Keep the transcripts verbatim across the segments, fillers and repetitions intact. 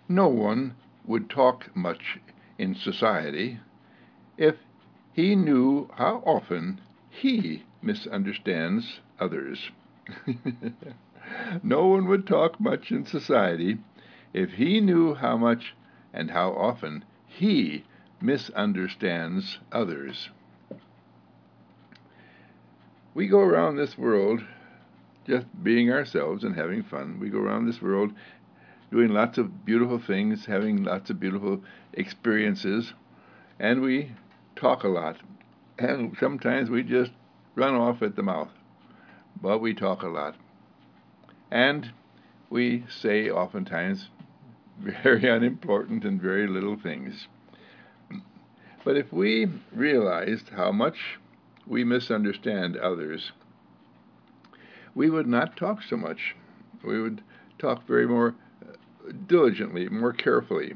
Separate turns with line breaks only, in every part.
No one would talk much in society if he knew how often he misunderstands others. No one would talk much in society if he knew how much and how often he misunderstands others. We go around this world just being ourselves and having fun. We go around this world doing lots of beautiful things, having lots of beautiful experiences, and we talk a lot. And sometimes we just run off at the mouth, but we talk a lot. And we say oftentimes very unimportant and very little things. But if we realized how much we misunderstand others, we would not talk so much. We would talk very more diligently, more carefully.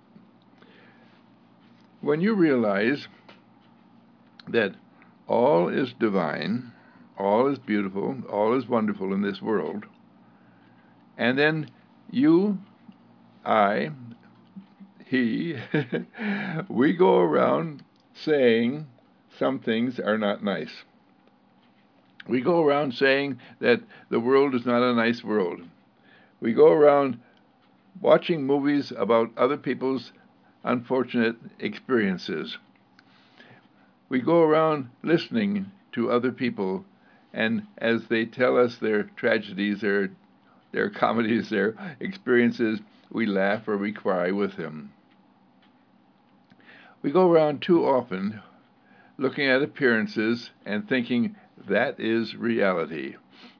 When you realize that all is divine, all is beautiful, all is wonderful in this world, and then you, I, he, we go around saying some things are not nice. We go around saying that the world is not a nice world. We go around watching movies about other people's unfortunate experiences. We go around listening to other people, and as they tell us their tragedies, their, their comedies, their experiences, we laugh or we cry with them. We go around too often looking at appearances and thinking that is reality.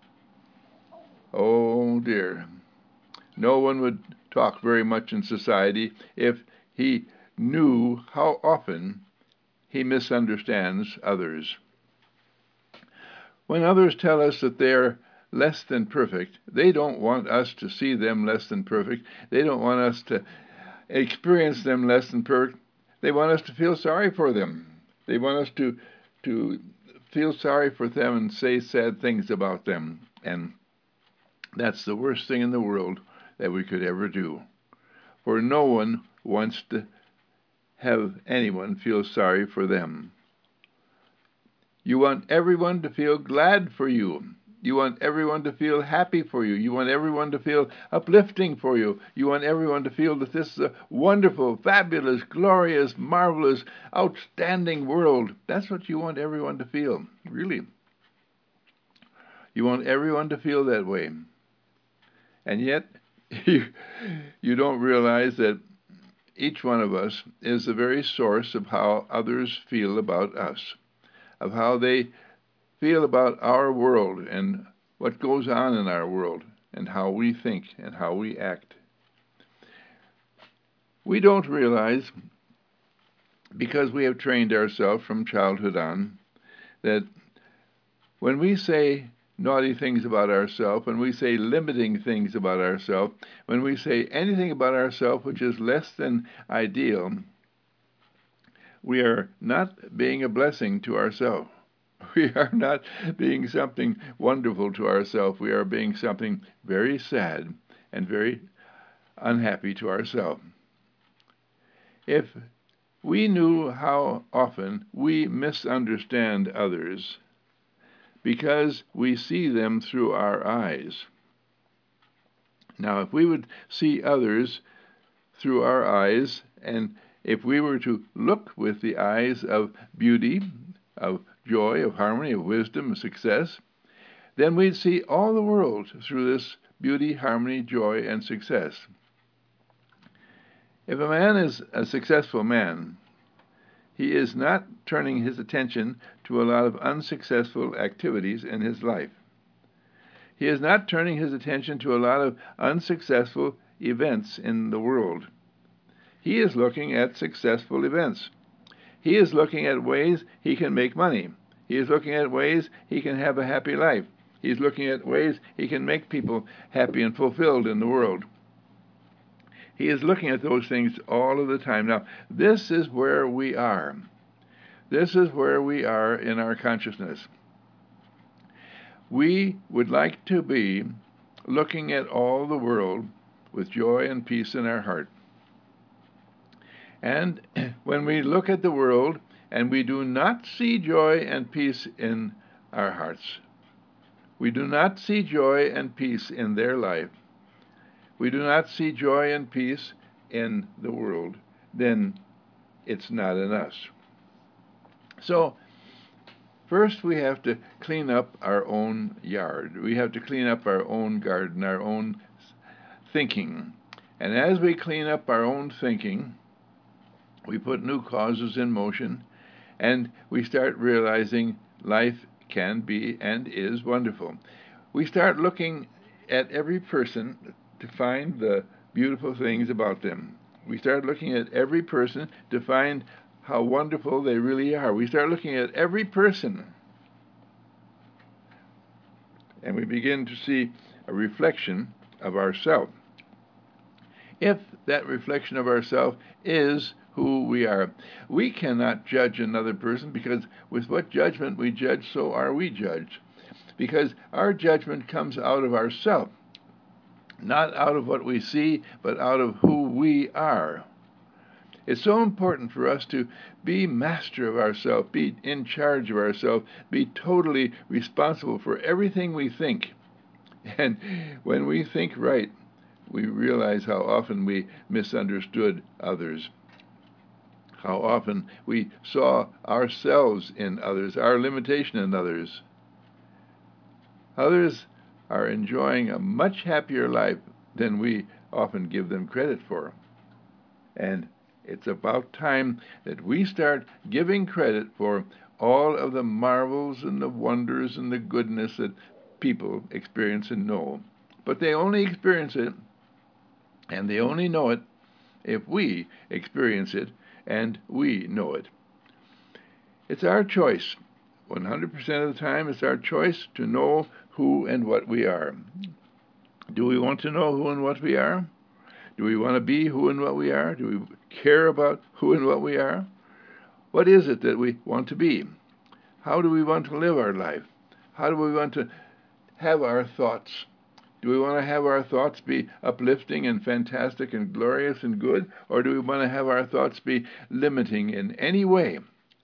Oh dear. No one would talk very much in society if he knew how often he misunderstands others. When others tell us that they're less than perfect, they don't want us to see them less than perfect. They don't want us to experience them less than perfect. They want us to feel sorry for them. They want us to to feel sorry for them and say sad things about them. And that's the worst thing in the world that we could ever do. For no one wants to have anyone feel sorry for them. You want everyone to feel glad for you. You want everyone to feel happy for you. You want everyone to feel uplifting for you. You want everyone to feel that this is a wonderful, fabulous, glorious, marvelous, outstanding world. That's what you want everyone to feel, really. You want everyone to feel that way. And yet, you, you don't realize that each one of us is the very source of how others feel about us, of how they feel about our world and what goes on in our world and how we think and how we act. We don't realize, because we have trained ourselves from childhood on, that when we say naughty things about ourselves, when we say limiting things about ourselves, when we say anything about ourselves which is less than ideal, we are not being a blessing to ourselves. We are not being something wonderful to ourselves. We are being something very sad and very unhappy to ourselves. If we knew how often we misunderstand others because we see them through our eyes. Now, if we would see others through our eyes, and if we were to look with the eyes of beauty, of joy, of harmony, of wisdom, of success, then we'd see all the world through this beauty, harmony, joy, and success. If a man is a successful man, he is not turning his attention to a lot of unsuccessful activities in his life. He is not turning his attention to a lot of unsuccessful events in the world. He is looking at successful events. He is looking at ways he can make money. He is looking at ways he can have a happy life. He's looking at ways he can make people happy and fulfilled in the world. He is looking at those things all of the time. Now, this is where we are. This is where we are in our consciousness. We would like to be looking at all the world with joy and peace in our heart. And when we look at the world and we do not see joy and peace in our hearts, we do not see joy and peace in their life, we do not see joy and peace in the world, then it's not in us. So, first we have to clean up our own yard. We have to clean up our own garden, our own thinking. And as we clean up our own thinking, we put new causes in motion, and we start realizing life can be and is wonderful. We start looking at every person to find the beautiful things about them. We start looking at every person to find how wonderful they really are. We start looking at every person, and we begin to see a reflection of ourselves. If that reflection of ourselves is who we are, we cannot judge another person, because with what judgment we judge, so are we judged. Because our judgment comes out of ourselves, not out of what we see, but out of who we are. It's so important for us to be master of ourselves, be in charge of ourselves, be totally responsible for everything we think. And when we think right, we realize how often we misunderstood others, how often we saw ourselves in others, our limitation in others. Others are enjoying a much happier life than we often give them credit for. And it's about time that we start giving credit for all of the marvels and the wonders and the goodness that people experience and know. But they only experience it, and they only know it, if we experience it and we know it. It's our choice. one hundred percent of the time, it's our choice to know who and what we are. Do we want to know who and what we are? Do we want to be who and what we are? Do we care about who and what we are? What is it that we want to be? How do we want to live our life? How do we want to have our thoughts? Do we want to have our thoughts be uplifting and fantastic and glorious and good? Or do we want to have our thoughts be limiting in any way?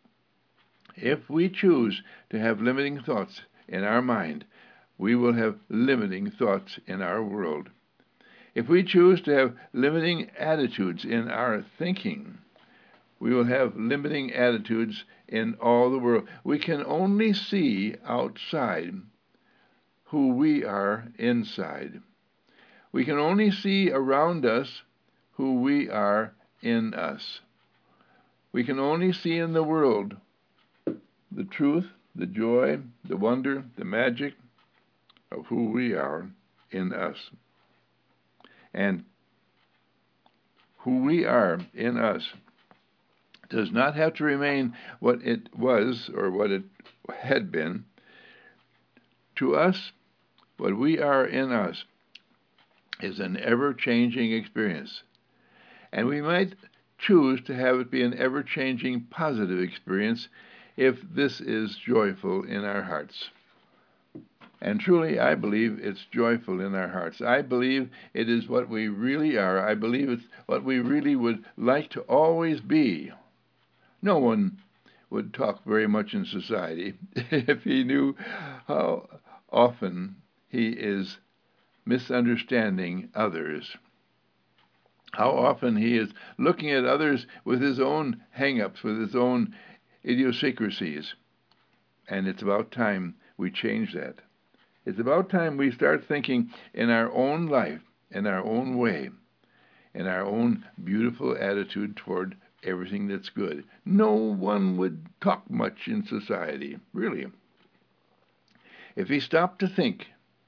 If we choose to have limiting thoughts in our mind, we will have limiting thoughts in our world. If we choose to have limiting attitudes in our thinking, we will have limiting attitudes in all the world. We can only see outside who we are inside. We can only see around us who we are in us. We can only see in the world the truth, the joy, the wonder, the magic of who we are in us. And who we are in us does not have to remain what it was or what it had been. To us, what we are in us is an ever-changing experience. And we might choose to have it be an ever-changing positive experience if this is joyful in our hearts. And truly, I believe it's joyful in our hearts. I believe it is what we really are. I believe it's what we really would like to always be. No one would talk very much in society if he knew how often he is misunderstanding others, how often he is looking at others with his own hang-ups, with his own idiosyncrasies. And it's about time we change that. It's about time we start thinking in our own life, in our own way, in our own beautiful attitude toward everything that's good. No one would talk much in society, really, if he stopped to think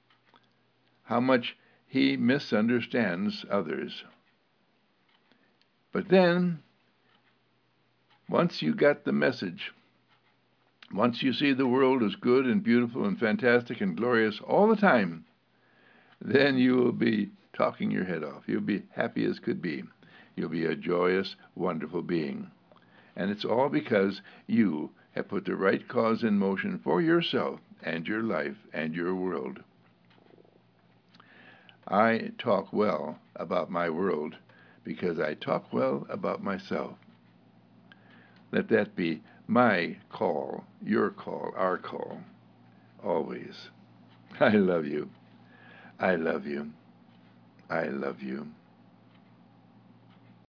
how much he misunderstands others. But then, once you got the message, once you see the world as good and beautiful and fantastic and glorious all the time, then you will be talking your head off. You'll be happy as could be. You'll be a joyous, wonderful being. And it's all because you have put the right cause in motion for yourself and your life and your world. I talk well about my world because I talk well about myself. Let that be my call, your call, our call, always. I love you. I love you. I love you.